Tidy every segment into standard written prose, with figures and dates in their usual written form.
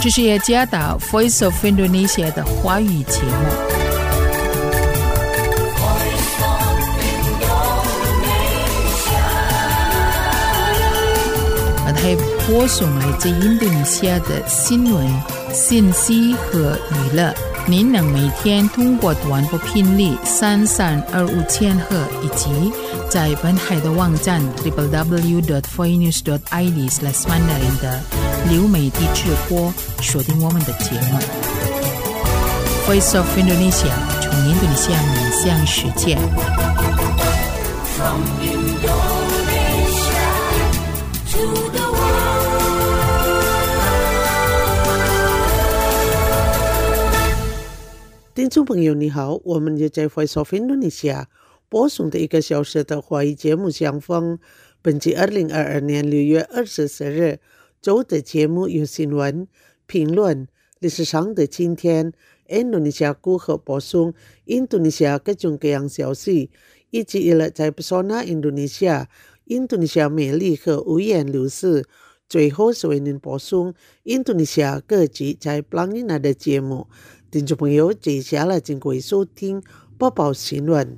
这是耶加达 Voice of Indonesia 的华语节目。还播送来自印度尼西亚的新闻、信息和娱乐。您能每天通过短波频率3325千赫以及在本海的网站 www.voinews.id/mandarin 的流媒体直播收听我们的节目。Voice of Indonesia 从印度尼西亚面向世界。From Indonesia to the 听众朋友你好，我们又在 Voice of Indonesia 播送的1个小时的华语节目相逢。本期2022年6月24日周的节目有新闻、评论、历史上的今天、印度尼西亚如何播送印度尼西亚各种各样消息，以及娱乐在 Pesona Indonesia、印度尼西亚美丽和五颜六色。最后是为您播送印度尼西亚各级在 Pelangina 的节目。听众朋友，接下来请各位收听播报新闻。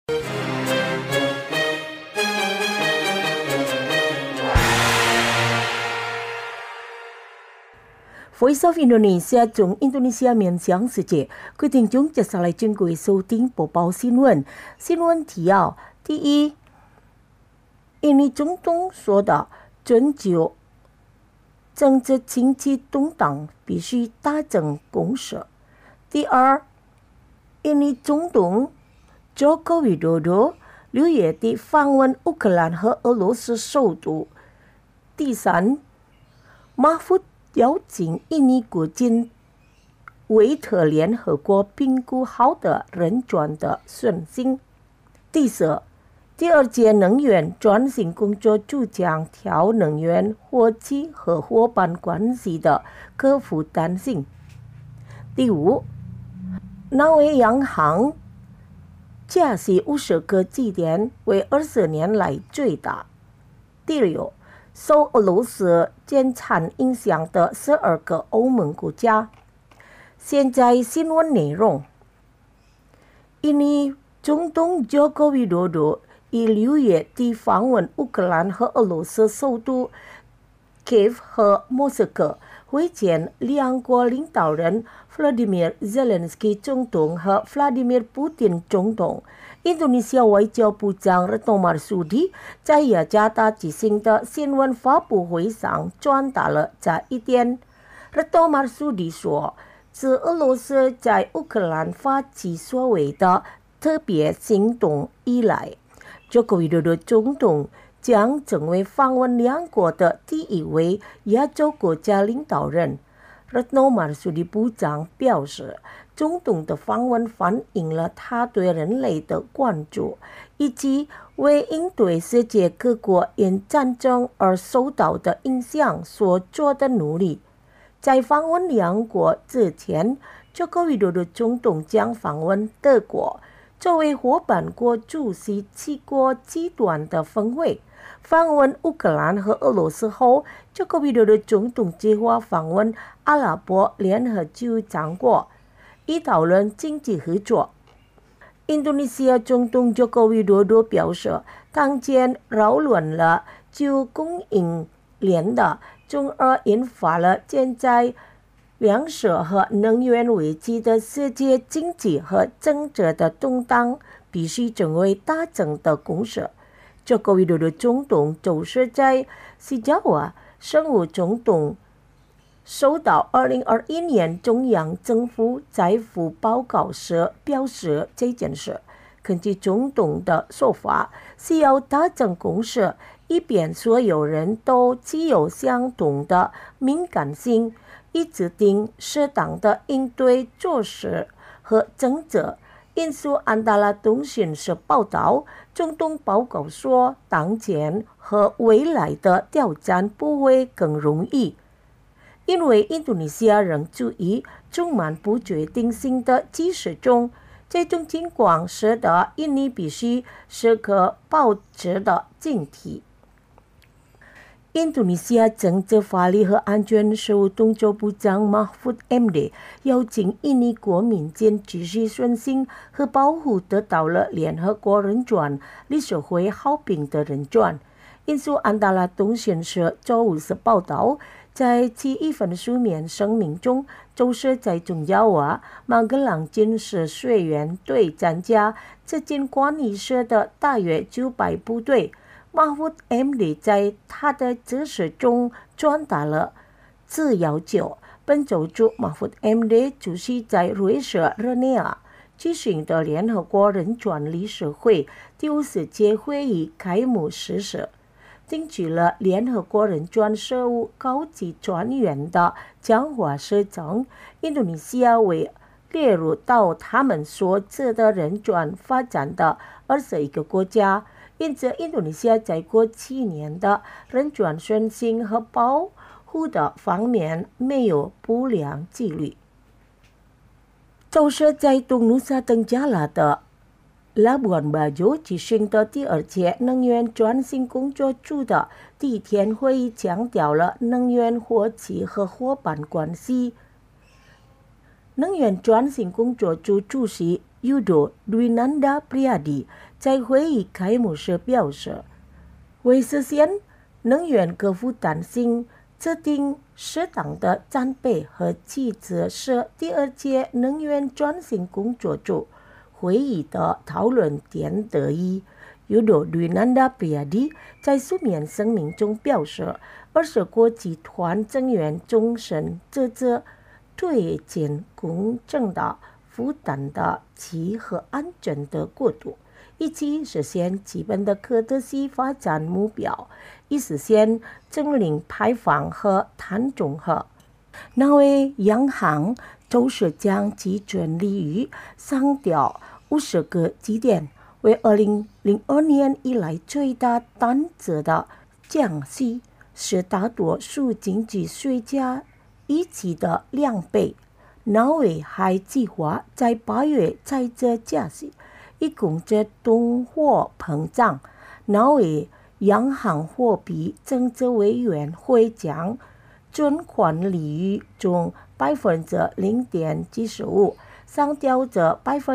Voice of Indonesia 从印度尼西亚面向世界，各位听众接下来请各位收听播报新闻。新闻提要：第一，印尼总统说的拯救政治经济动荡必须达成共识。第二，印尼总统 Joko Widodo 6月底访问乌克兰和俄罗斯首都。第三，马夫邀请印尼国军维特联合国评估好的人权的顺性。第四，第二届能源转型工作组强调能源、火气和伙伴关系的可负担性。第五，挪威央行加息50个基点，为20年来最大。第六，受俄罗斯减产影响的12个欧盟国家。现在新闻内容：印尼总统 Joko Widodo 于6月底访问乌克兰和俄罗斯首都 Kiev 和莫斯科，会见两国领导人 Vladimir Zelensky 总统和 Vladimir Putin 总统。印度尼西亚外交部长 Retno Marsudi 在雅加达举行的新闻发布会上传达了这一点。Retno Marsudi 说，自俄罗斯在乌克兰发起所谓的特别行动以来，Joko Widodo 总统将成为访问两国的第一位亚洲国家领导人。Retno Marsudi 部长表示，总统的访问反映了他对人类的关注，以及为应对世界各国因战争而受到的影响所做的努力。在访问两国之前，Joko Widodo 总统将访问德国，作为伙伴国出席7国集团的峰会。访问乌克兰和俄罗斯后，Joko Widodo 总统计划访问阿拉伯联合酋长国，以讨论经济合作。印度尼西亚总统 Joko Widodo 表示，当前扰乱了就供应链的，从而引发了现在粮食和能源危机的世界经济和政治的动荡，必须成为达成的共识。Joko Widodo 总统就是在西加瓦生物总统收到2021年中央政府财富报告时表示这件事。根据总统的说法，是要达成共识，以便所有人都具有相同的敏感性，以制定适当的应对措施和政策。印度安达拉通讯社报道，总统报告说，当前和未来的挑战不会更容易，因为印度尼西亚仍处于充满不确定性的局势中。这种情况使得印尼必须时刻保持的警惕。 印度尼西亚政治法律和安全事务动作部长 Mahfud MD 邀请印尼国民间继续顺心和保护得到了联合国人权理事会好评的人权。印度安达拉通讯社周五是报道，在其一份书面声明中，周社在中要话，马格朗军事学员队参加这件管理社的大约900部队。Mahfud MD 在他的指示中传达了此要求。本周初 Mahfud MD 出席在瑞士日内瓦举行的联合国人权理事会第50届会议开幕式时，听取了联合国人权事务高级专员的讲话时称，印度尼西亚为列入到他们所指的人权发展的21个国家，因此印度尼西亚在过7年的人权顺心和保护的方面没有不良纪律。周社在东努萨登加拉的Labuan Bajo 举行的第2届能源转型工作组的第一天会议强调了能源伙计和伙伴关系。能源转型工作组主席 Yudo Dwinanda Priyadi 在会议开幕时表示，为实现能源可负担性，制定适当的战备和机制是第2届能源转型工作组会议的讨论点之一。Yudo Dwinanda Priyadi 在书面声明中表示，20国集团成员终身支持推进公正的、负担的、气和安全的国度，一起实现基本的可持续发展目标，以实现净零排放和碳中和。那位央行周社将其全力于上调50个基点，为2002年以来最大单次的降息，是大多数经济学家预期的2倍。那位还计划在8月再次加息，以控制通货膨胀。那位央行货币政策委员会将存款利率中 0.75% 上调至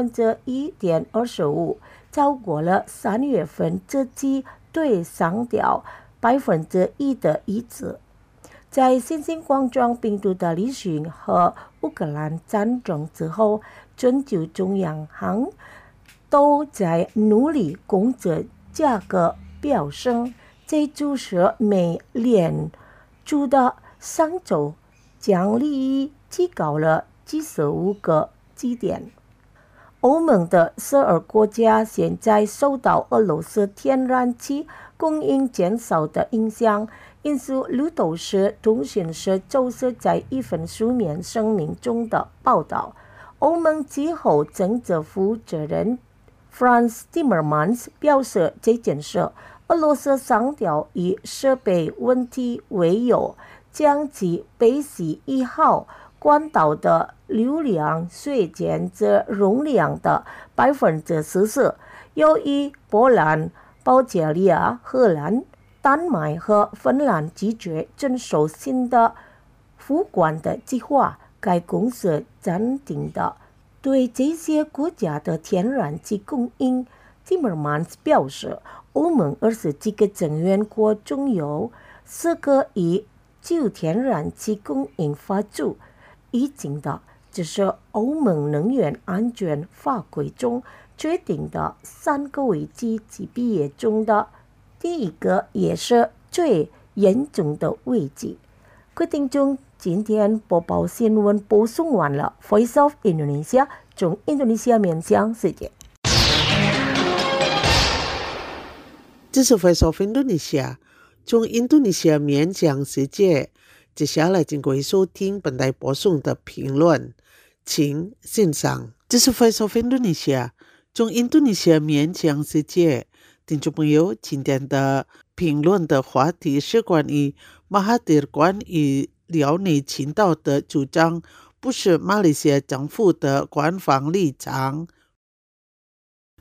1.25%， 超过了3月份自己对上调 1% 的意志。在新型冠状病毒的疫情和乌克兰战争之后，全球中央行都在努力控制价格飙升，这就是美联储的上周将利率提高了75个基点。欧盟的12国家现在受到俄罗斯天然气供应减少的影响。因此，路透社通讯社周四在一份书面声明中的报道，欧盟气候政策负责人 Frans Timmermans 表示，这件事俄罗斯上调以设备问题为由，将其北溪1号管道的流量削减至容量的 40%， 由于波兰、保加利亚、荷兰、丹麦和芬兰拒绝遵守新的付款的计划，该公司暂停的对这些国家的天然气供应。Timmermans 表示，欧盟27个成员国中有4个以就天然气供应发出意见的，这是欧盟能源安全法规中决定的3个危机级别中的第一个，也是最严重的危机。各位听众，今天播报新闻播送完了。Voice of Indonesia 从印度尼西亚面向世界。 这是 Voice of Indonesia 从印度尼西亚面向世界。接下来请各位收听本台播送的评论，请欣赏。这是 Voice of Indonesia 从印度尼西亚面向世界。听众朋友，今天的评论的话题是关于马哈蒂关于辽宁群岛的主张，不是马来西亚政府的官方立场。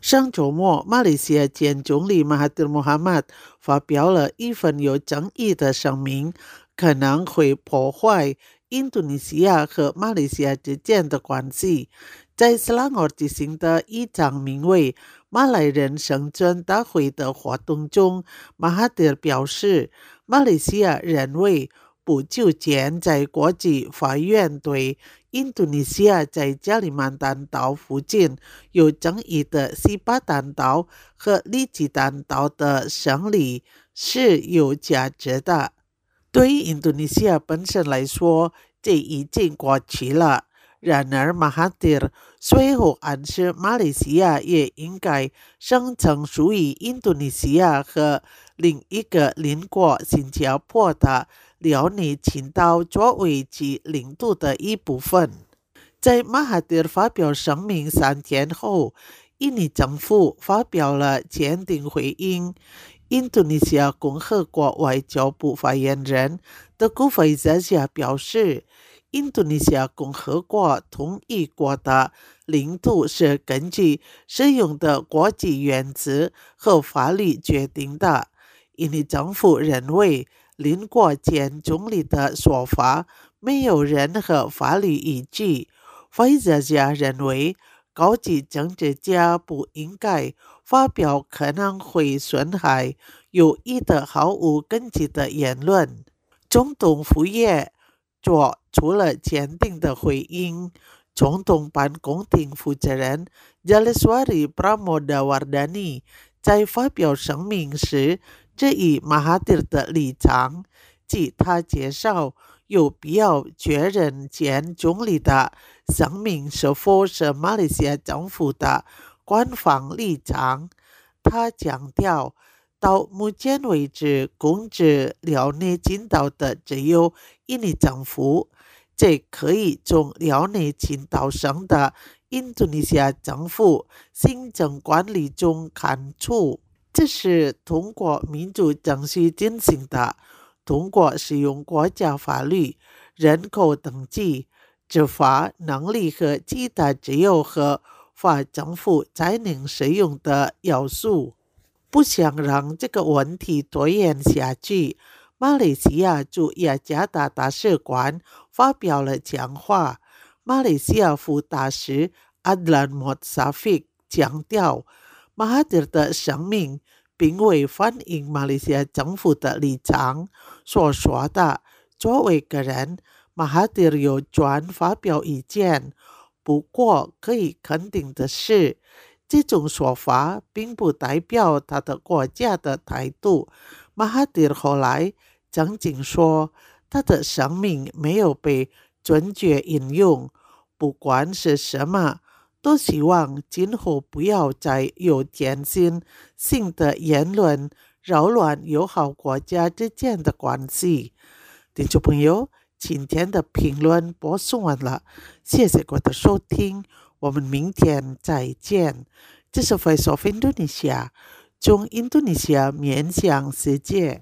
上周末，马来西亚前总理马哈蒂尔·穆罕默德发表了一份有争议的声明，可能会破坏印度尼西亚和马来西亚之间的关系。在斯兰奥举行的一场名为“马来人生存大会”的活动中，马哈蒂尔表示，马来西亚认为不久前在国际法院对印度尼西亚在加里曼丹岛附近有争议的西巴丹岛和利吉丹岛的审理是有价值的。对于印度尼西亚本身来说，这已经过去了。然而，马哈蒂尔随后暗示马来西亚也应该声称属于印度尼西亚和另一个邻国新加坡的辽宁群岛作为其领土的一部分。在马哈蒂尔发表声明3天后，印尼政府发表了坚定回应。印度尼西亚共和国外交部发言人德古费扎夏表示，印度尼西亚共和国同一国的领土是根据使用的国际原则和法律决定的。印尼政府认为，邻国前总理的说法没有任何法律依据。费扎夏认为，高级政治家不应该发表可能会损害友谊的毫无根据的言论。总统府也做出了坚定的回应。总统办公厅负责人 Jaleswari Pramodawardhani 在发表声明时质疑马哈蒂尔的立场，即他介绍有必要确认前总理的声明是否是马来西亚政府的官方立场。他强调，到目前为止，控制辽宁群岛的只有印尼政府，这可以从辽宁群岛上的印度尼西亚政府行政管理中看出。这是通过民主程序进行的，通过使用国家法律、人口登记、执法能力和其他只有合法政府才能使用的要素。不想让这个问题拖延下去，马来西亚驻雅加达大使馆发表了讲话。马来西亚副大使阿德兰莫萨菲强调，马哈蒂尔的声明并未反映马来西亚政府的立场。所说的，作为个人，马哈蒂尔有权发表意见。不过，可以肯定的是，这种说法并不代表他的国家的态度。马哈蒂尔后来曾经说，他的声明没有被准确引用。不管是什么，都希望今后不要再有挑衅性的言论扰乱友好国家之间的关系。听众朋友，今天的评论播送完了，谢谢各位的收听，我们明天再见。这是 Voice of Indonesia， 从印度尼西亚面向世界。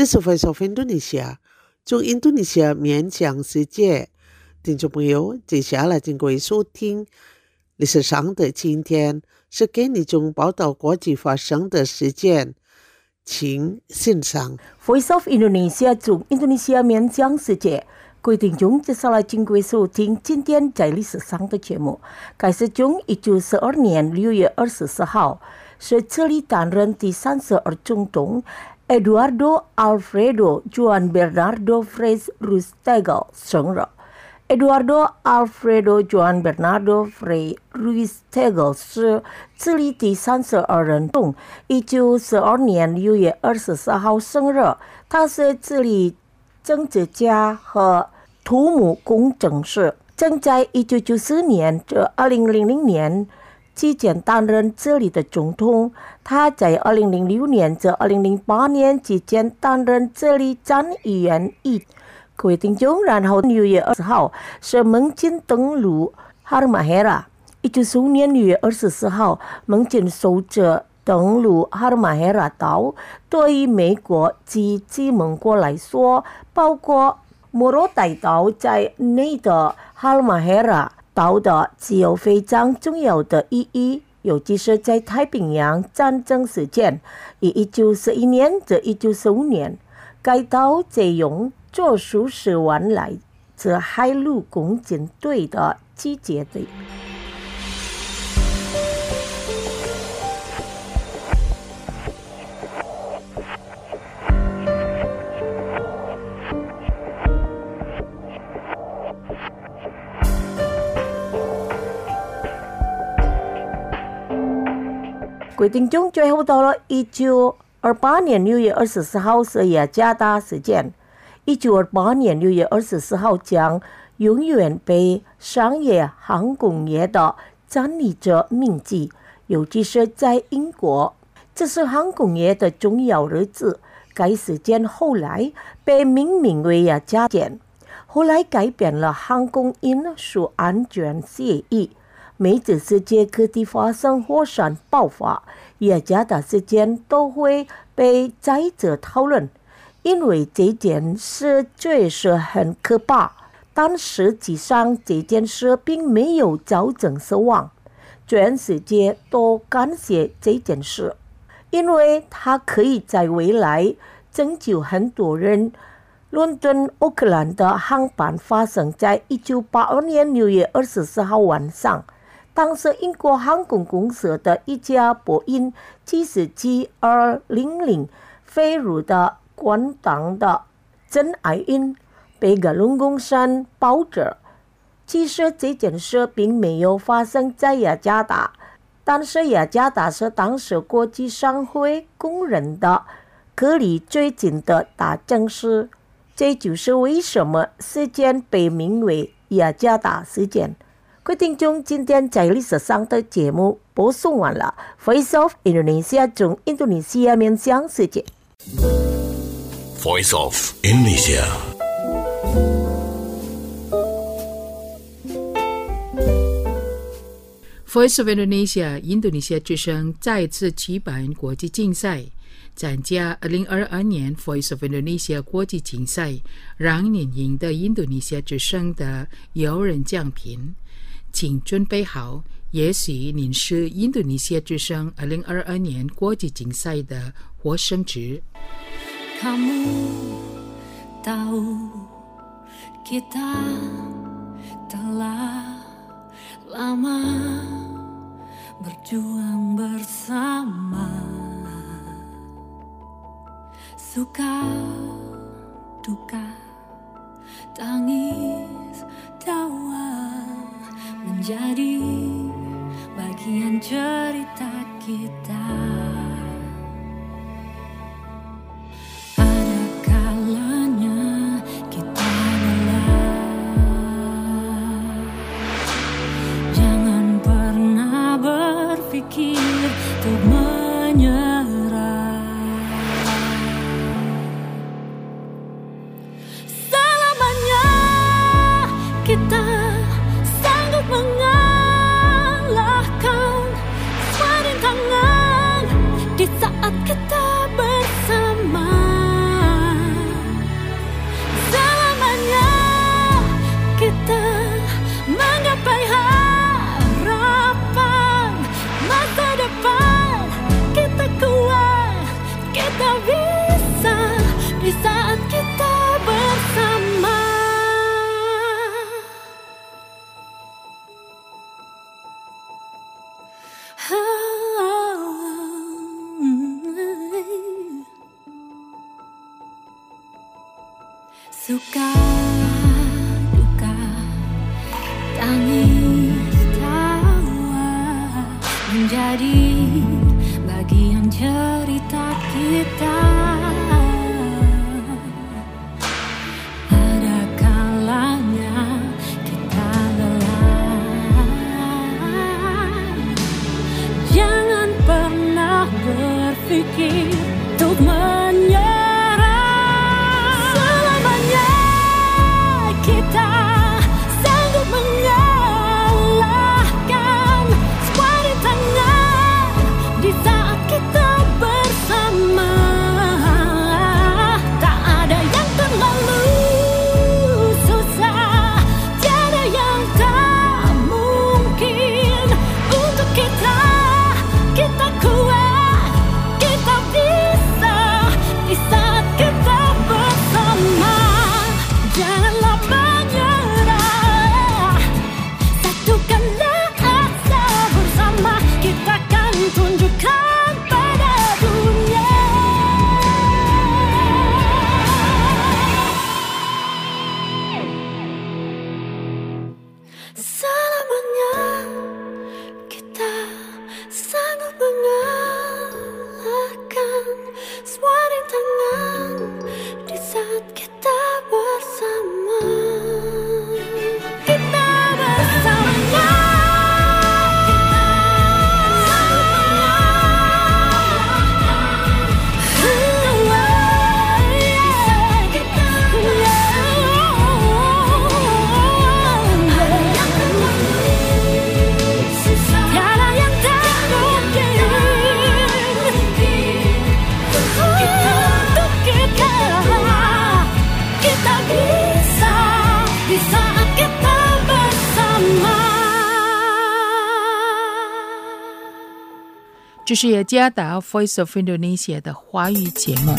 这是 Voice of Indonesia 从印度尼西亚面向世界。听众朋友，接下来请各位收听历史上的今天，是给你从报道国际发生的事件，请欣赏。 Voice of Indonesia 从印度尼西亚面向世界。各位听众，接下来请各位收听今天在历史上的节目。开始从1912年6月24号，是这里担任第32总统 Eduardo Alfredo Juan Bernardo Frei Ruiz-Tagle 生日。Eduardo Alfredo Juan Bernardo Frei Ruiz-Tagle 是这里第32任总，1912年6月24号生日。他是这里政治家和土木工程师，正在1994年至2000年期间担任这里的总统。他在2006年至2008年期间担任这里参议员各位听众，然后6月20号是盟军登陆哈尔马海拉。1915年6月24号，盟军守着登陆哈尔马海拉岛。对于美国及其盟国来说，包括摩洛大岛在内的哈尔马海拉岛的具有非常重要的意义，尤其是在太平洋战争时间，于1941年至1945年，该岛采用做数十万来自海陆空军队的集结队。各位听众，最后到了1928年6月24号是雅加达事件。1928年6月24号将永远被商业航空业的占领者铭记，尤其是在英国。这是航空业的重要日子。该事件后来被命名为雅加达，后来改变了航空运输安全协议。每次世界各地发生火山爆发，雅加达事件都会被再次讨论，因为这件事确实很可怕，但实际上这件事并没有造成死亡。全世界都感谢这件事，因为它可以在未来拯救很多人。伦敦奥克兰的航班发生在1982年6月24号晚上。当时英国航空公司的一架波音747-200飞入的关岛的真爱运被吉隆公山爆着。其实这件事并没有发生在雅加达，但是雅加达是当时国际商会公认的隔离最近的大城市。这就是为什么事件被名为雅加达事件。各位听众，今天在历史上的节目播送完了。Voice of Indonesia 从印度尼西亚面向世界。 Voice of Indonesia。 Voice of Indonesia 印度尼西亚之声再次举办国际竞赛，参加2022年 Voice of Indonesia 国际竞赛，让您赢得印度尼西亚之声的有人奖品。请准备好，也许您是印度尼西亚之声2022年国际竞赛的获胜者。 Kamu tahu kita telah lama berjuang bersama, suka duka tangis tawa menjadi bagian cerita kita. Ada kalanya kita lelah, jangan pernah berpikir untuk menyerah. Selamanya kita mengalahkan sepadan tangan Suka duka, tangis tawa menjadi bagian cerita kita. Ada kalanya kita lelah, jangan pernah berpikir untuk menyerah. 这是雅加达 Voice of Indonesia 的华语节目。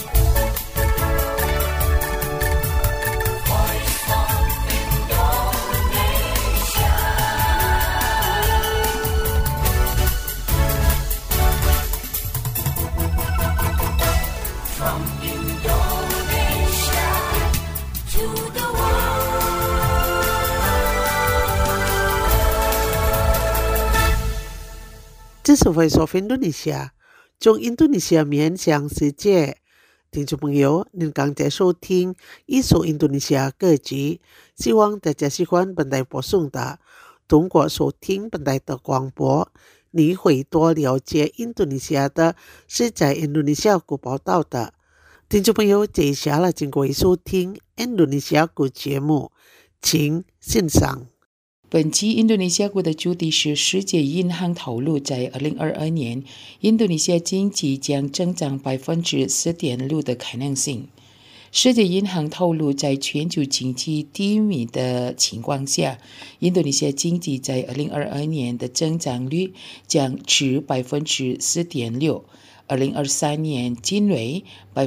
这是 Voice of Indonesia， 从印度尼西亚面向世界。听众朋友，您刚才收听一首印度尼西亚歌曲，希望大家喜欢本台播送的。通过收听本台的广播，你会多了解印度尼西亚的是在印度尼西亚国报道的。听众朋友，接下来请各位收听印度尼西亚国节目，请欣赏。 本期印度尼西亚国的主题是世界银行透露，在2022年，印度尼西亚经济将增长 4.6% 的可能性。世界银行透露，在全球经济低迷的情况下，印度尼西亚经济在2022年的增长率将至 4.6%， 2023年仅为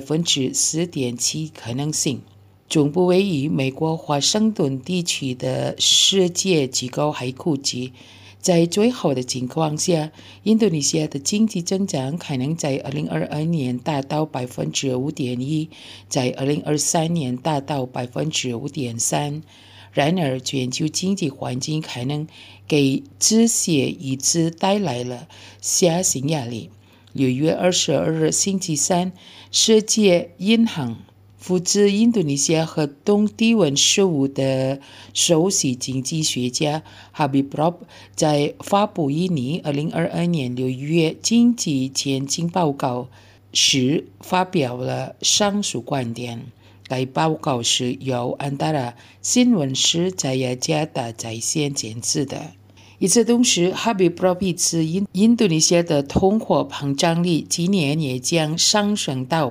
4.7% 可能性。总部位于美国华盛顿地区的世界机构还估计，在最好的情况下，印度尼西亚的经济增长可能在2022年达到 5.1%， 在2023年达到 5.3%。然而，全球经济环境可能给这些一直带来了下行压力。6月22日星期三，世界银行负责印度尼西亚和东帝汶事务的首席经济学家 Habib Rob 在发布印尼2022年6月经济前景报告时发表了上述观点。该报告是由安达拉新闻社在雅加达在线监制的。与此同时，哈比普罗比茨印度尼西亚的通货膨胀率今年也将上升到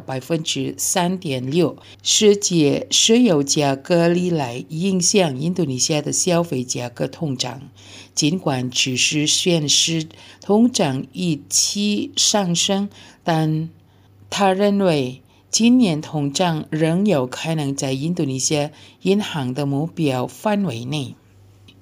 3.6%。世界石油价格历来影响印度尼西亚的消费价格通胀，尽管只是显示通胀预期上升，但他认为今年通胀仍有可能在印度尼西亚银行的目标范围内。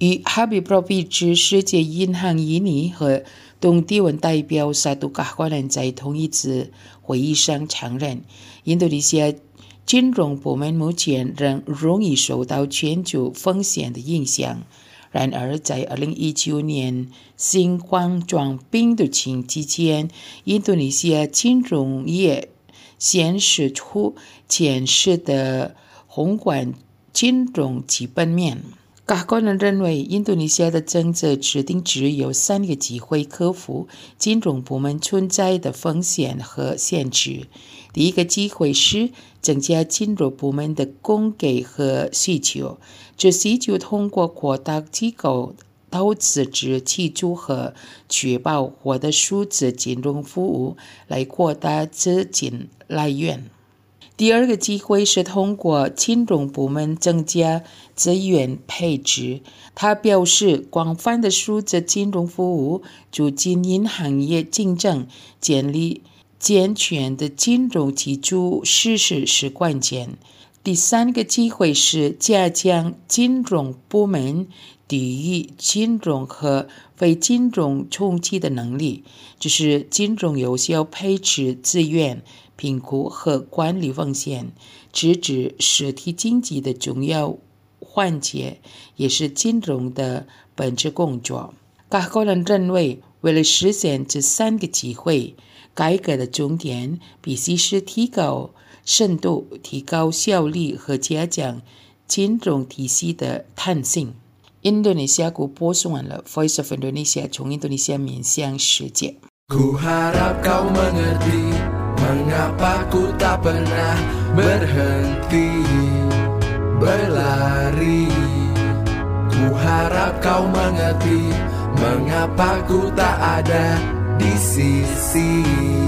与哈比prop比之世界银行印尼和东帝汶代表萨杜卡官人在同一次会议上承认，印度尼西亚金融部门目前仍容易受到全球风险的影响。然而，在2019年新冠状病毒期间，印度尼西亚金融业显示出前世的宏观金融基本面。各国人认为，印度尼西亚的政策制定只有3个机会克服金融部门存在的风险和限制。第一个机会是增加金融部门的供给和需求，这需求通过扩大机构投资者基础和确保获得数字金融服务来扩大资金来源。第二个机会是通过金融部门增加资源配置。他表示，广泛的数字金融服务促进银行业竞争，建立健全的金融基础事实是关键。第三个机会是加强金融部门抵御金融和非金融冲击的能力，就是金融有效配置资源、评估和管理风险，这是实体经济的重要环节，也是金融的本质工作。各国人认为，为了实现这3个机会，改革的重点必须是提高深度、提高效率和加强金融体系的弹性。Indonesia ku播送完了 Voice of Indonesia 从印度尼西亚面向世界。 Ku harap kau mengerti mengapa ku tak pernah berhenti berlari. Ku harap kau mengerti mengapa ku tak ada di sisi.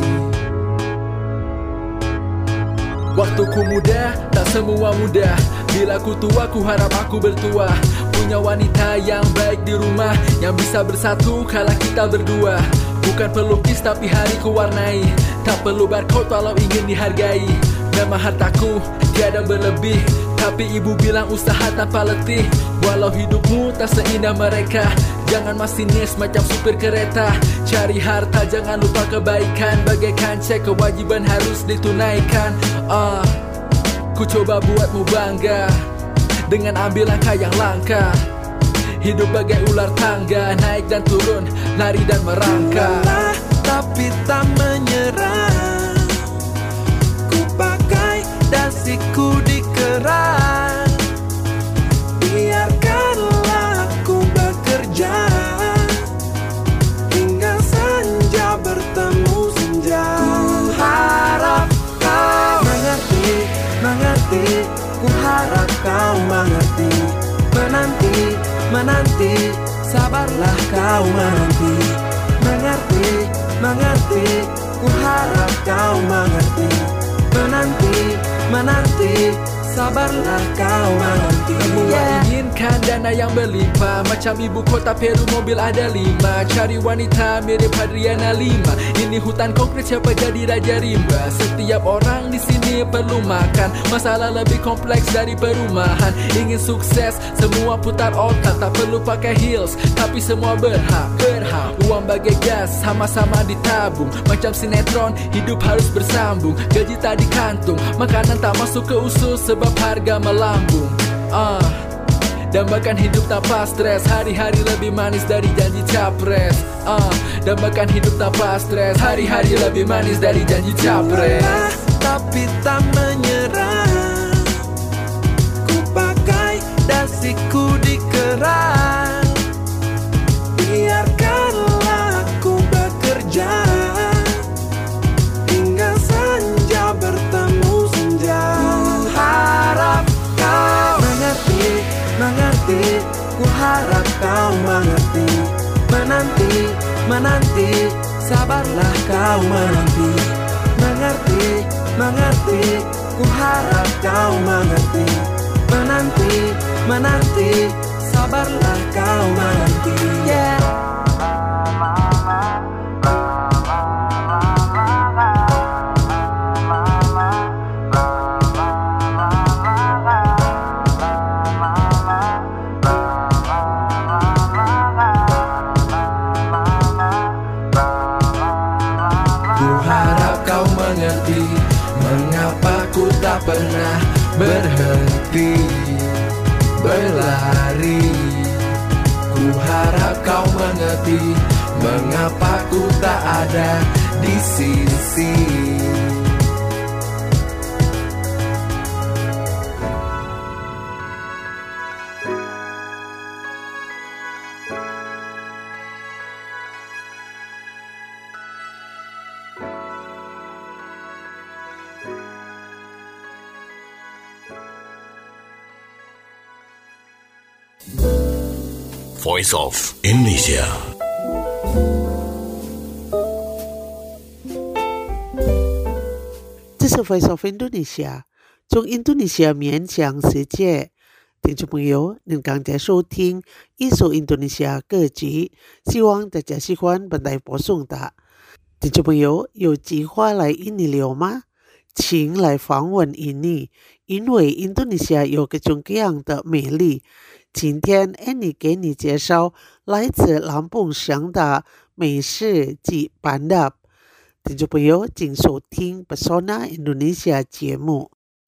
Waktuku muda, tak semua mudah. Bila ku tua, ku harap aku bertua. Punya wanita yang baik di rumah, yang bisa bersatu kala kita berdua. Bukan pelukis tapi hariku warnai. Tak perlu barcode walau ingin dihargai. Memang hartaku tiada berlebih, tapi ibu bilang usaha tanpa letih. Walau hidupmu tak seindah mereka, jangan masinis macam supir kereta. Cari harta jangan lupa kebaikan, bagaikan cek kewajiban harus ditunaikan. Ku coba buatmu bangga dengan ambil langkah yang langka. Hidup bagai ular tangga, naik dan turun, lari dan merangkak. Lelah tapi tak menyerah, ku pakai dasiku di keran. Biarkanlah aku bekerja hingga senja bertemu senja. Ku harap kau mengerti, ku harap kau mengerti. Menanti, sabarlah kau menanti. Mengerti, ku harap kau mengerti. Menanti, sabarlah kau menanti. Semua inginkan dana yang berlimpah, macam ibu kota Peru mobil ada 5. Cari wanita mirip Adriana Lima. Ini hutan konkret, siapa jadi raja rimba. Setiap orang di sini perlu makan, masalah lebih kompleks dari perumahan. Ingin sukses, semua putar otak. Tak perlu pakai heels, tapi semua berhak. Uang bagai gas, sama-sama ditabung. Macam sinetron, hidup harus bersambung. Gaji tak di kantung, makanan tak masuk ke usus sebab harga melambung. Dambakan hidup tanpa stres, hari-hari lebih manis dari janji capres. Dambakan hidup tanpa stres, hari-hari lebih manis dari janji capres. Lelah, tapi tak menyerah, ku pakai dasiku di keran. Biarkanlah aku bekerja hingga senja bertemu senja. Ku harap kau mengerti, ku harap kau mengerti. Menanti, sabarlah kau menanti. Mengerti, ku harap kau mengerti. Menanti, sabarlah kau menanti. pernah berhenti berlari. Ku harap kau mengerti mengapa ku tak ada di sisi. Voice of Indonesia. 这是 Voice of Indonesia， 从印度尼西亚面向世界。听众朋友，您刚才收听一首印度尼西亚歌曲，希望大家喜欢本台播送的。听众朋友，有计划来印尼了吗？请来访问印尼，因为印度尼西亚有各种各样的美丽。今天 Annie 给你介绍来自南部省的美食及 Bandap。听众朋友，请收听 Pesona Indonesia 节目。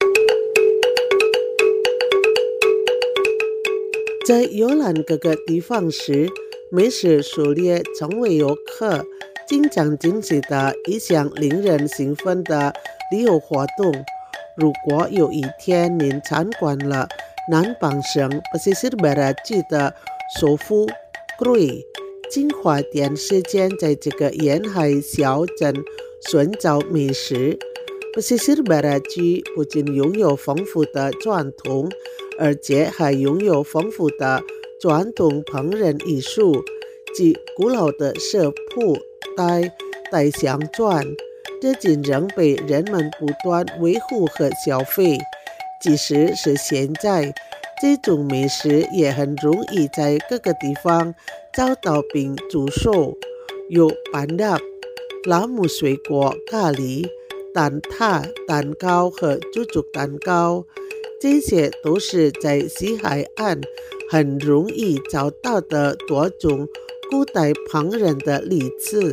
在游览各个地方时，美食狩猎成为游客经常惊喜的一项令人兴奋的旅游活动。如果有一天您参观了南邦省 Pesisir Barat 区的首府 Krui， 请花点时间在这个沿海小镇寻找美食。Pesisir Barat 区不仅拥有丰富的传统，而且还拥有丰富的传统烹饪艺术及古老的食谱代相传，这竟仍被人们不断维护和消费。即使是现在，这种美食也很容易在各个地方找到并出售，有 Bandap、 拉姆水果咖喱、蛋挞、蛋糕和猪肉蛋糕，这些都是在西海岸很容易找到的多种古代烹饪的例子。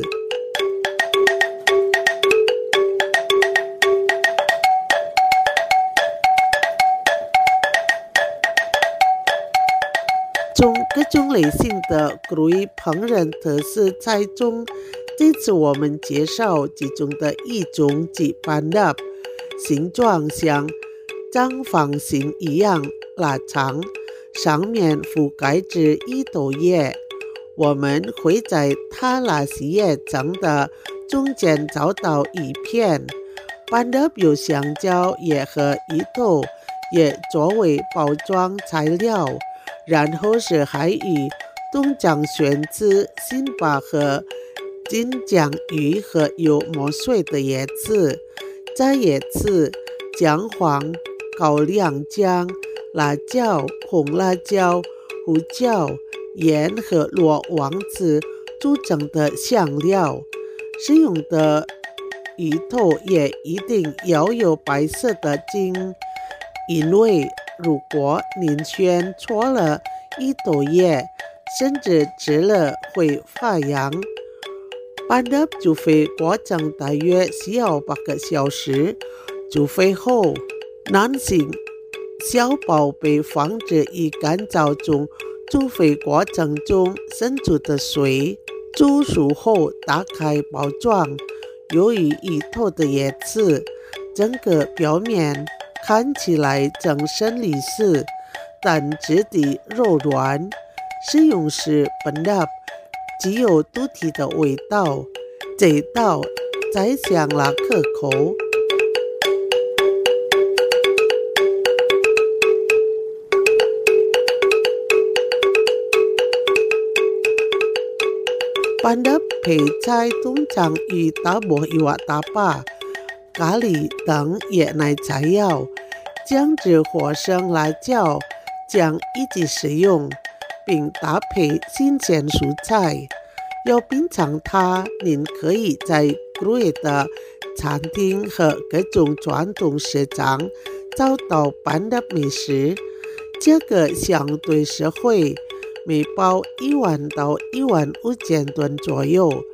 从各种类型的Krui烹饪特色菜中，这次我们介绍其中的一种即 Bandap， 形状像正方形一样拉长，上面覆盖着一豆叶。我们会在它那些叶层的中间找到一片 Bandap， 有香蕉叶和一豆叶作为包装材料，然后是海鱼、东江萱子、辛巴和金江鱼和有磨碎的叶子，在叶子、姜黄、高粱酱、辣椒、红辣椒、胡椒、盐和罗王子组成的香料。使用的鱼头也一定要有白色的筋，因为如果您选错了一豆叶，甚至吃了会发痒。Bandap 煮沸过程大约需要8个小时，煮沸后，男性小宝贝放置于干燥中煮沸过程中渗出的水，煮熟后打开包装。由于鱼头的叶子整个表面看起来正深绿色，但质地柔软，食用时 Bandap 具有独特的味道，这道菜香辣可口。Bandap 配菜通常与打磨与打把、咖喱等野奶菜肴、姜汁或生辣椒酱一起食用，并搭配新鲜蔬菜。要品尝它，您可以在 Krui 的餐厅和各种传统市场找到 Bandap 美食，价格相对实惠，每包1万到15000吨左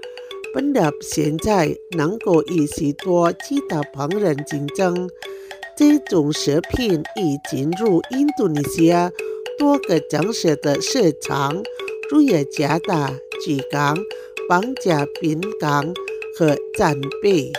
右。Bandap 现在能够与许多其他烹饪竞争， 这种食品已进入印度尼西亚多个城市的市场，如雅加达、吉港、邦加宾港和赞比。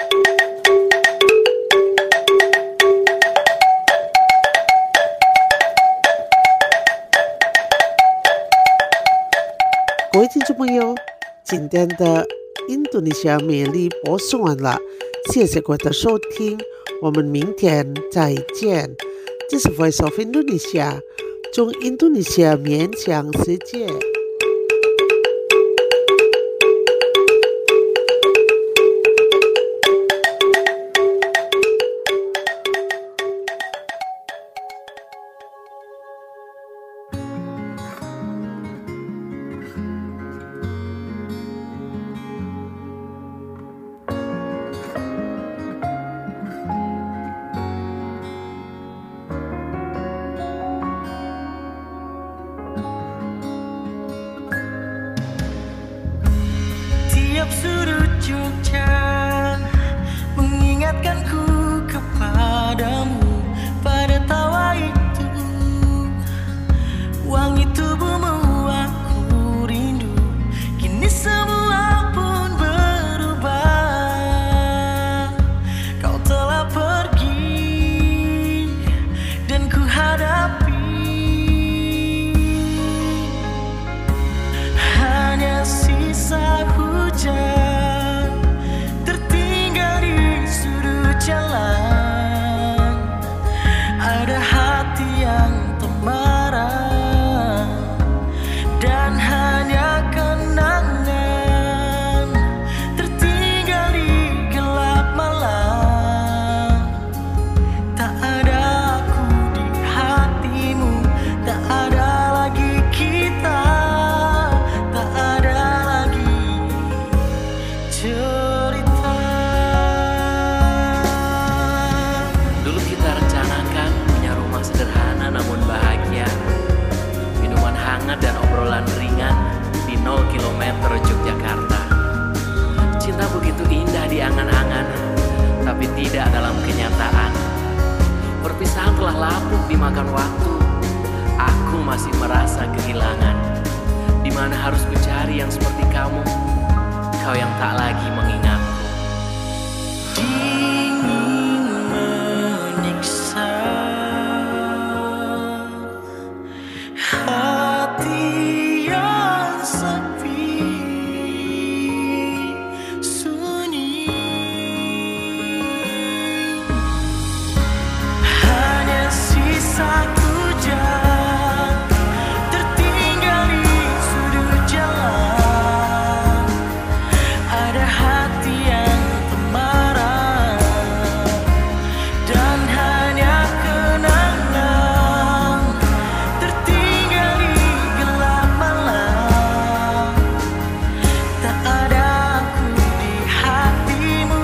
各位听众朋友，今天的印度尼西亚美丽播送完了，谢谢各位的收听，我们明天再见。这是 Voice of Indonesia， 从印度尼西亚面向世界。 Tiap sudut Jogja mengingatkanku kepadamu, pada tawa itu, wangi tubuhmu aku rindu. Kini semua pun berubah, kau telah pergi dan ku hadapi hanya sisa hujan tertinggal di sudut jalan. Ada hati yang temarah dan hanya kenangan tertinggal di gelap malam. Tak ada aku di hatimu, tak ada lagi kita, tak ada lagi cerita. Dulu kita rencanakan punya rumah sederhana namun bahagia, minuman hangat dan obrolan ringan di 0 km Yogyakarta. Cinta begitu indah di angan-angan, tapi tidak dalam kenyataan. Perpisahan telah lapuk dimakan waktu, aku masih merasa kehilangan. Di mana harus mencari yang seperti kamu, kau yang tak lagi mengingatku. Dingin menyiksa hati yang sepi, sunyi. Hanya sisa hujan tertinggal di sudut jalan. Ada hati yang temarah dan hanya kenangan tertinggal di gelap malam. Tak ada aku di hatimu,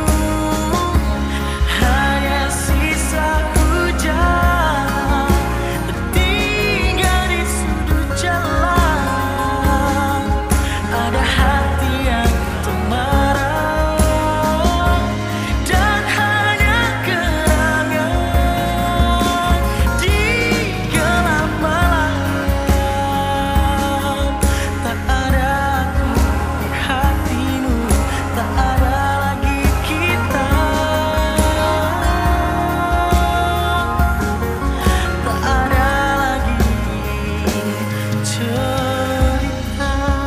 hanya sisa hujan tertinggal di sudut jalan. Ada hati yang temarah dan hanya kenangan di gelap malam. Tak ada aku di hatimu, tak ada lagi kita, tak ada lagi cerita.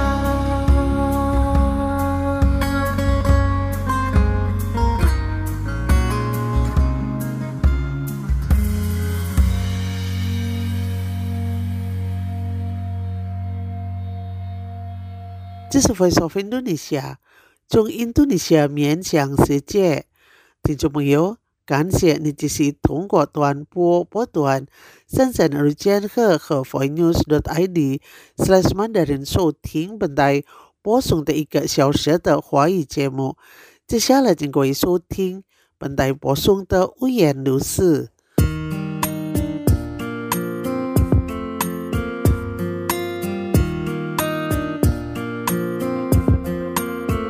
这是 Voice of Indonesia， 从印度尼西亚面向世界。听众朋友，感谢你继续通过短波波段33日间和 voinews.id/Mandarin 收听本台播送的1个小时的华语节目。接下来请各位收听本台播送的五言六事。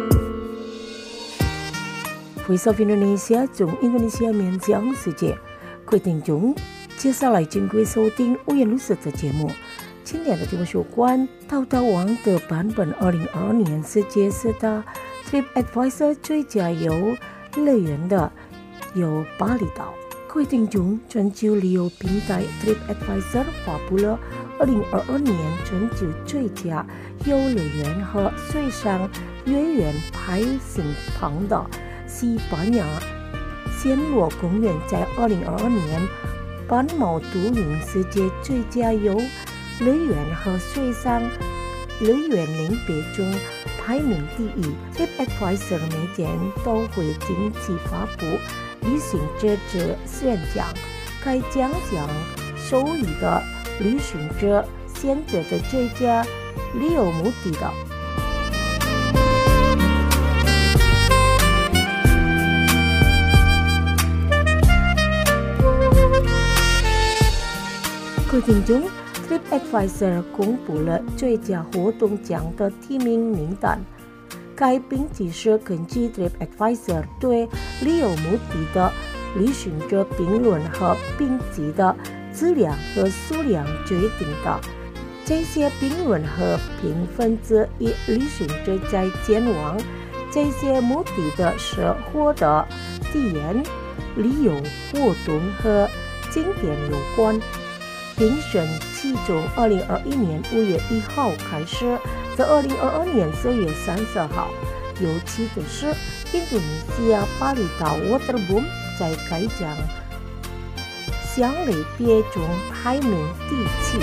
Voice of Indonesia 从印度尼西亚面向世界， 各位听众，接下来经过收听乌言律师的节目。今年的节目有关淘淘王的版本2022年世界10大 TripAdvisor 最佳游乐园的有巴厘岛。各位听众，全球旅游平台 TripAdvisor 发布了2022年全球最佳游乐园和水上乐园排行榜的西班牙暹罗公园在2022年班毛独赢世界最佳游乐园和水上乐园领别中排名第一。TripAdvisor 每年都会定期发布旅行者选奖，该奖项授予的旅行者选择的最佳旅游目的的。各位听众， TripAdvisor 公布了最佳活动奖的提名名单。该评级是根据 TripAdvisor 对旅游目的的旅行者评论和评级的质量和数量决定的。这些评论和评分之一旅行者在前往这些目的的时获得体验、旅游活动和景点有关。评选期从2021年5月1号开始，在2022年4月30号。有趣的是，印度尼西亚巴厘岛 Waterboom 在该奖项类别中排名第7。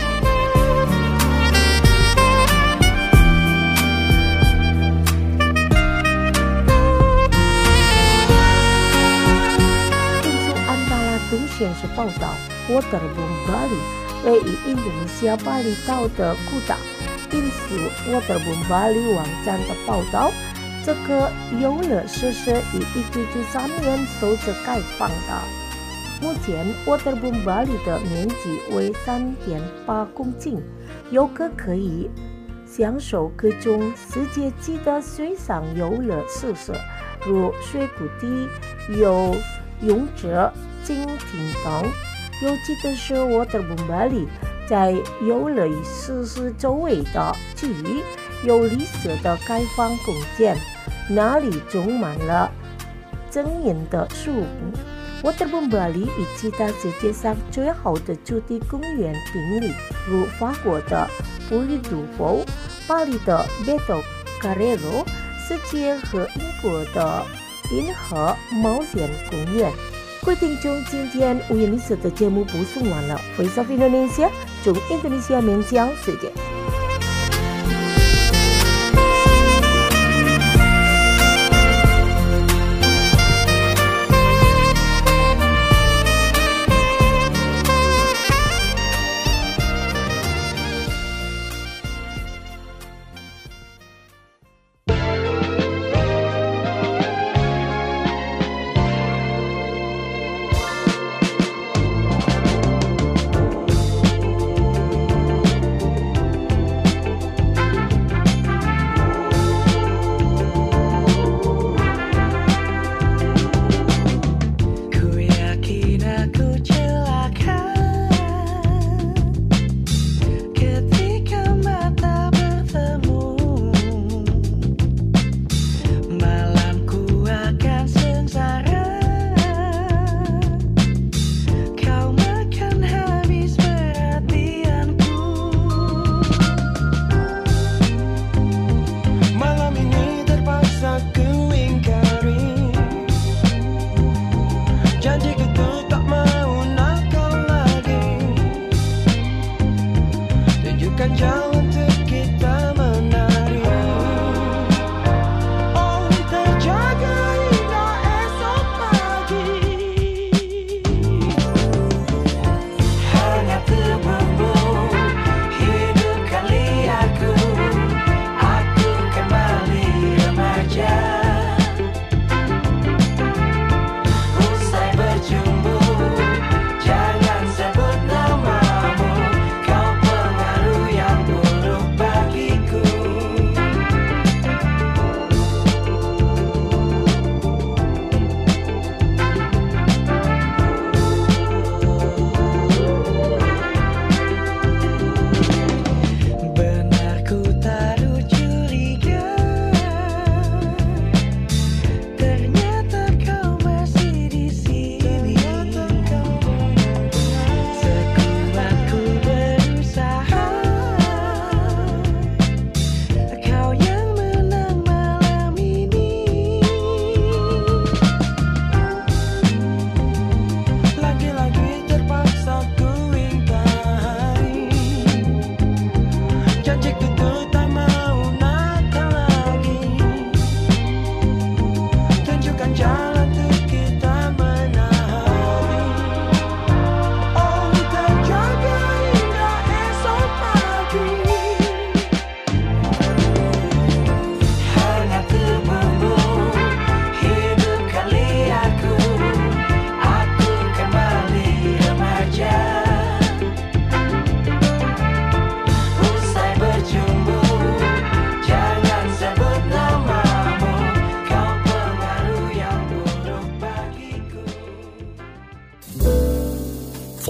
根据安达拉东显示报道，Waterboom Bali 位于印度尼西亚巴厘岛的库达。引述 Waterboom Bali 网站的报道，这个游乐设施于1993年首次开放的。目前 Waterboom Bali 的面积为 3.8 公顷，游客可以享受各种世界级的水上游乐设施，如水谷地、游泳池、蜻蜓等。有趣的是 Waterboom Bali 在游乐设施周围的区域有绿色的开放空间，那里种满了珍眼的树木。Waterboom Bali 与其他世界上最好的主题公园并立，如法国的布里杜佛、巴黎的贝多卡雷罗世界和英国的银河冒险公园。各位听众，今天乌言律师的节目播送完了。Voice of Indonesia， 从印度尼西亚面向世界。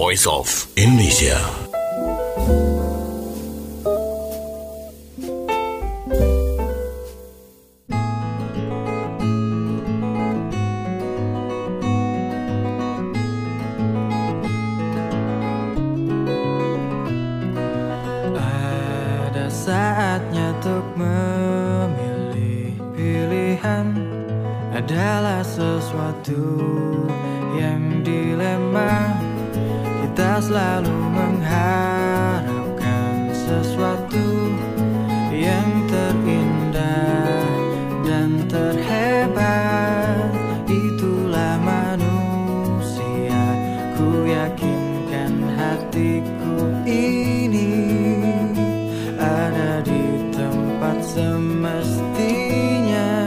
Voice of Indonesia. Ada saatnya untuk memilih. Pilihan adalah sesuatu yang dilema. Kita selalu mengharapkan sesuatu yang terindah dan terhebat. Itulah manusia. Ku yakinkan hatiku ini ada di tempat semestinya.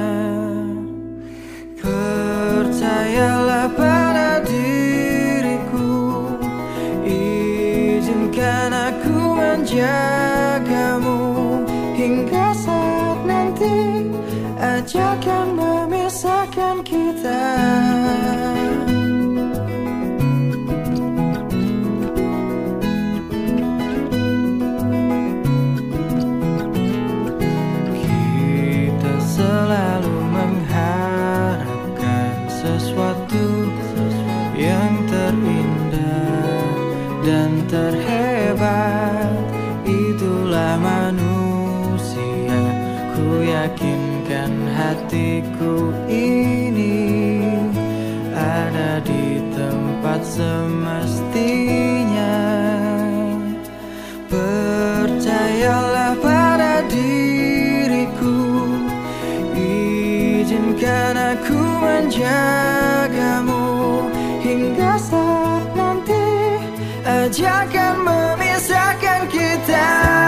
Percayalah pada diriku, izinkan aku menjagamu hingga saat nanti ajakan memisahkan kita. Kita selalu mengharapkan sesuatu yang terindah dan terhebat. Itulah manusia. Ku yakinkan hatiku ini ada di tempat semestinya. Percayalah pada diriku, izinkan aku menjagamu hingga saat nanti ajakan memisahkan kita.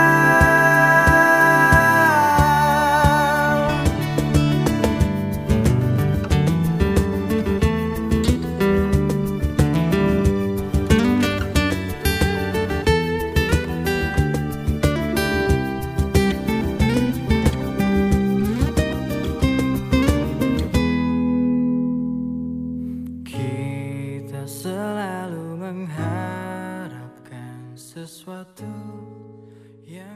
Kita selalu mengharapkan sesuatu yang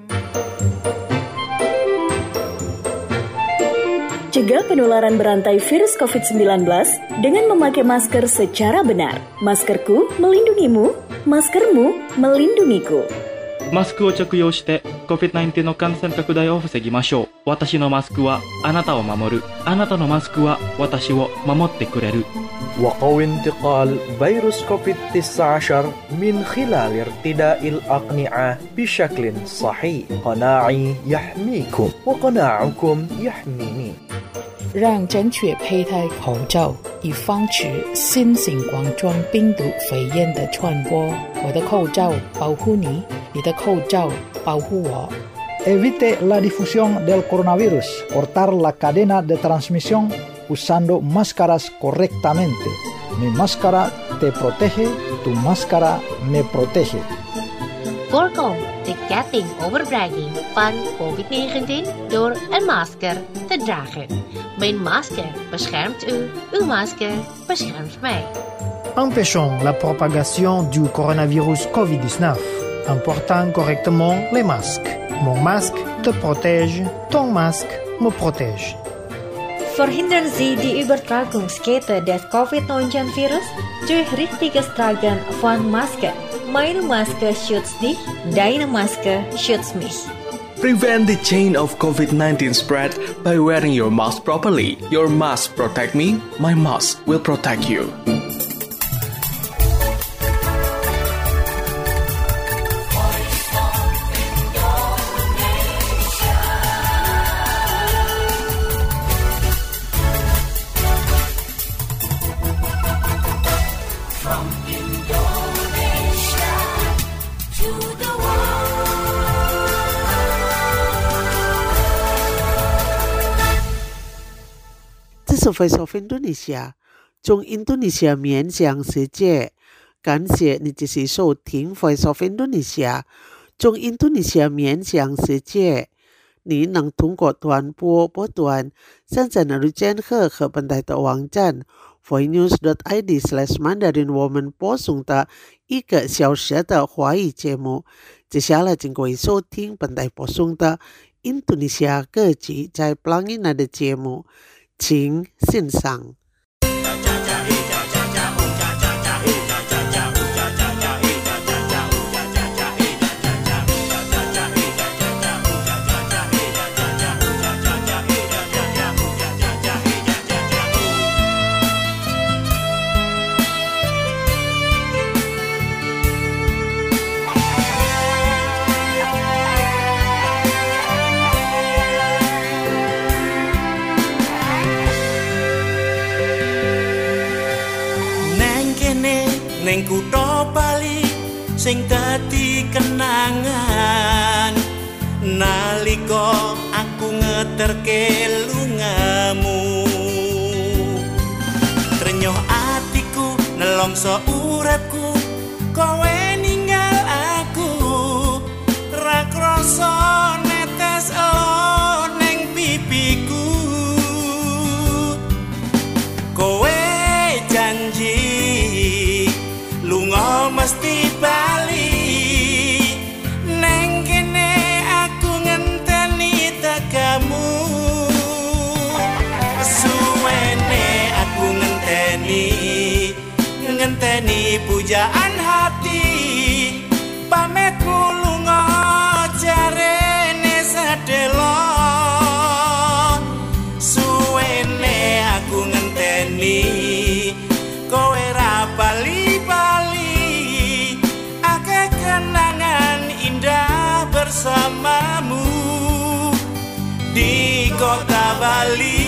Cegah penularan berantai virus COVID-19 dengan memakai masker secara benar. Maskerku melindungimu, maskermu melindungiku. マスクを着用して COVID-19 の感染拡大を防ぎましょう。私のマスクはあなたを守る。あなたのマスクは私を守ってくれる。 وقو انتقال فيروس كوفيد-19 من خلال ارتداء الأقنعة بشكل صحيح. قناعي يحميكم وقناعكم يحميني. 让正确佩戴口罩，以防止新型冠状病毒肺炎的传播。我的口罩保护你，你的口罩保护我。 Evite la difusión del coronavirus. Cortar la cadena de transmisión usando máscaras correctamente. Mi máscara te protege, tu máscara me protege. Voorkom de ketting overbrenging van COVID-19 door een masker te dragen. Mijn masker beschermt u, uw masker beschermt mij. Empêchons la propagation du coronavirus COVID-19 en portant correctement les masques. Mon masque te protège, ton masque me protège. Verhindern Sie die Übertragungskette des Covid-19-Virus durch richtiges Tragen von Maske. Meine Maske schützt dich, deine Maske schützt mich. Prevent the chain of COVID-19 spread by wearing your mask properly. Your mask protect me, my mask will protect you. Voice of Indonesia， 从印度尼西亚面向世界。感谢你继续收听 Voice of Indonesia， 从印度尼西亚面向世界。你能通过短波波段332千赫和本台的网站 voinews.id/Mandarin 我们播送的1个小时的华语节目。接下来请各位收听本台播送的印度尼西亚歌曲在 Pelangina 的节目，请欣赏。 Neng kutha Bali sing dadi kenangan nalika aku ngeterke lungamu trenyoh atiku nelongso uripku kowe ninggal aku ra krasa netes neng pipiku kowe janji lunga mesti bali neng kene aku ngenteni tekamu suwene aku ngenteni pujaan hati pametku lunga jarene sedelo suwene aku ngenteni kowe ra bali-bali akeh kenangan indah bersamamu di kota Bali.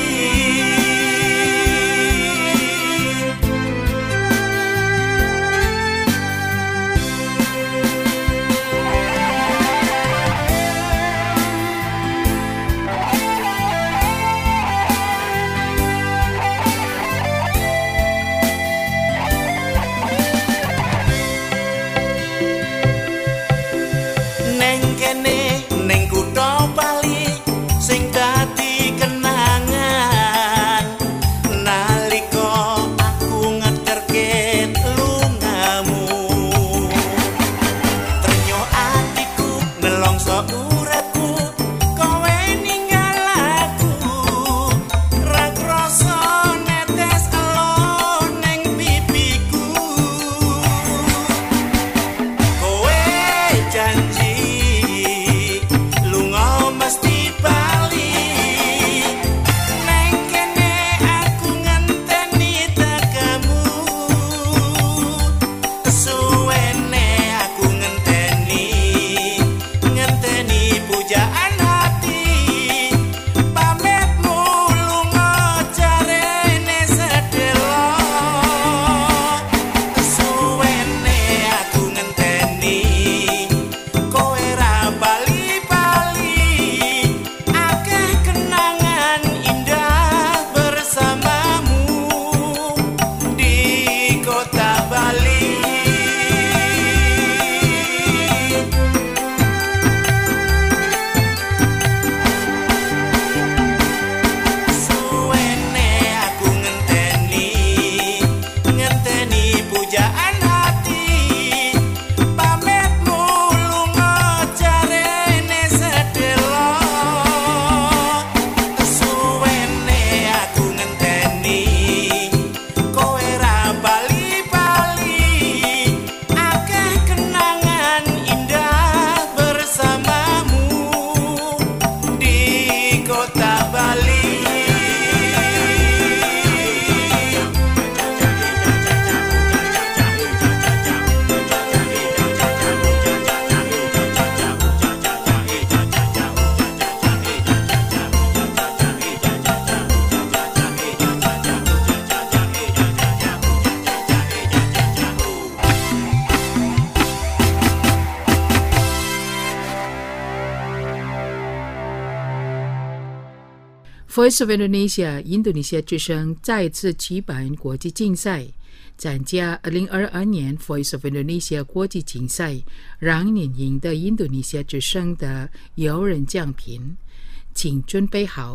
Voice of Indonesia 印度尼西亚之声再次举办国际竞赛，参加2022年 Voice of Indonesia 国际竞赛，让您赢得印度尼西亚之声的有人奖品。请准备好，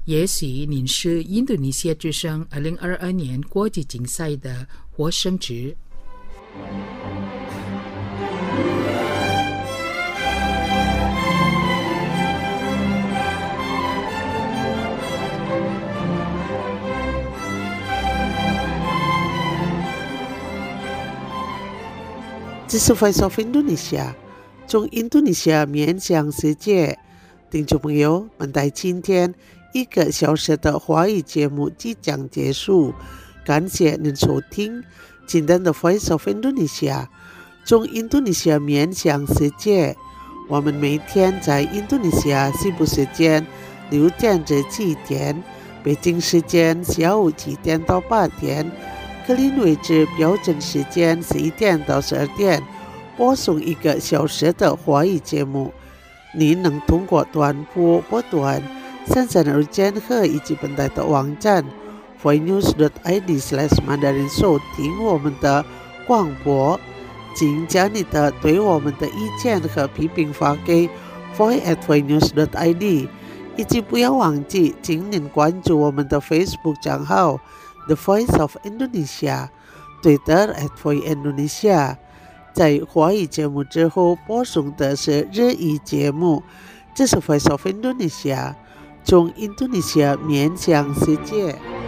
也许您是印度尼西亚之声2022年国际竞赛的获胜者。 这是 Voice of Indonesia， 从印度尼西亚面向世界。听众朋友，本台今天1个小时的华语节目即将结束，感谢您收听今天的 Voice of Indonesia， 从印度尼西亚面向世界。我们每天在印度尼西亚西部时间6点至7点，北京时间下午7点到8点，格林威治标准时间11点到12点，播送1个小时的华语节目。您能通过短波波段、33日间和以及本台的网站 voinews.id/mandarin 收听我们的广播。请将你的对我们的意见和批评发给 voice@voinews.id， 以及不要忘记请您关注我们的 Facebook 账号 The Voice of Indonesia， Twitter @voiceindonesia。在华语节目之后播送的是日语节目，这是 Voice of Indonesia， 从印度尼西亚面向世界。